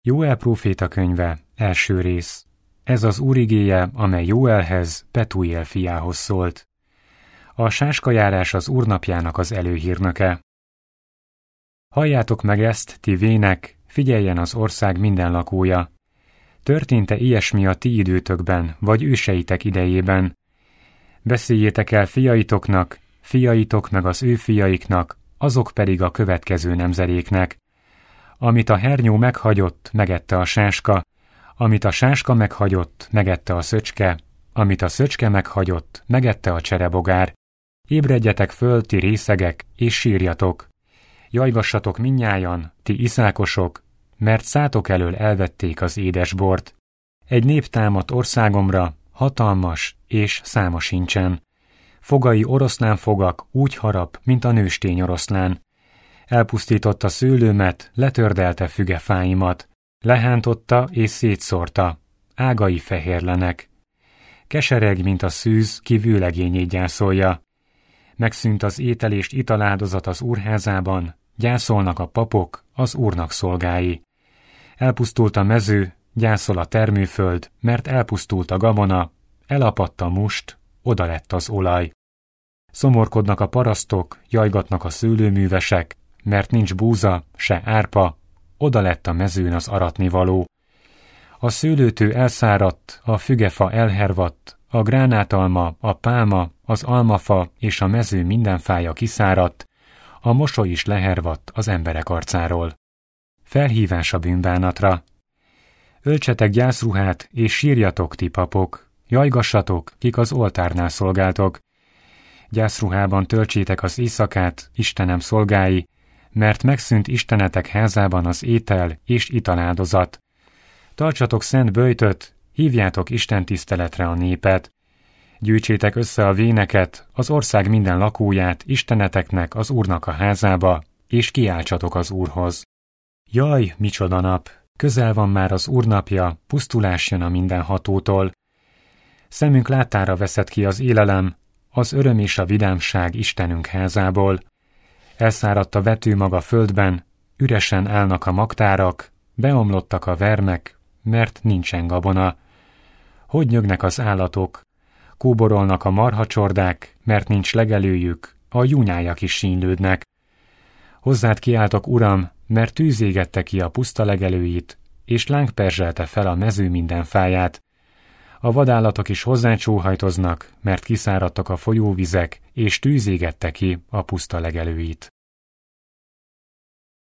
Jóel próféta könyve, első rész. Ez az Úr igéje, amely Jóelhez, Petuél fiához szólt. A sáskajárás az Úr napjának az előhírnöke. Halljátok meg ezt, ti vének, figyeljen az ország minden lakója. Történt-e ilyesmi a ti időtökben, vagy őseitek idejében? Beszéljétek el fiaitoknak, fiaitok meg az ő fiaiknak, azok pedig a következő nemzedéknek. Amit a hernyó meghagyott, megette a sáska, amit a sáska meghagyott, megette a szöcske, amit a szöcske meghagyott, megette a cserebogár. Ébredjetek föl, ti részegek, és sírjatok. Jajgassatok mindnyájan, ti iszákosok, mert szátok elől elvették az édes bort. Egy nép támadt országomra, hatalmas, és száma sincsen. Fogai oroszlánfogak úgy harap, mint a nőstény oroszlán. Elpusztította szőlőmet, letördelte fügefáimat, lehántotta és szétszórta, ágai fehérlenek. Kesereg, mint a szűz, ki vőlegényét gyászolja. Megszűnt az étel és italáldozat az úrházában, gyászolnak a papok, az úrnak szolgái. Elpusztult a mező, gyászol a termőföld, mert elpusztult a gabona, elapadt a must, oda lett az olaj. Szomorkodnak a parasztok, jajgatnak a szőlőművesek, mert nincs búza, se árpa, oda lett a mezőn az aratnivaló. A szőlőtő elszáradt, a fügefa elhervadt, a gránátalma, a pálma, az almafa és a mező minden fája kiszáradt, a mosoly is lehervadt az emberek arcáról. Felhívás a bűnbánatra. Öltsetek gyászruhát, és sírjatok, ti papok, jajgassatok, kik az oltárnál szolgáltok. Gyászruhában töltsétek az éjszakát, Istenem szolgái, mert megszűnt Istenetek házában az étel és italáldozat. Tartsatok szent böjtöt, hívjátok Isten tiszteletre a népet. Gyűjtsétek össze a véneket, az ország minden lakóját Isteneteknek, az Úrnak a házába, és kiáltsatok az Úrhoz. Jaj, micsoda nap! Közel van már az Úr napja, pusztulás jön a mindenhatótól. Szemünk láttára veszett ki az élelem, az öröm és a vidámság Istenünk házából. Elszáradt a vetőmag a földben, üresen állnak a magtárak, beomlottak a vermek, mert nincsen gabona. Hogy nyögnek az állatok, kóborolnak a marhacsordák, mert nincs legelőjük, a júnyájak is sínylődnek. Hozzád kiáltok, Uram, mert tűz égette ki a puszta legelőit, és láng perzselte fel a mező minden fáját. A vadállatok is hozzád sóhajtoznak, mert kiszáradtak a folyóvizek, és tűz égette ki a puszta legelőit.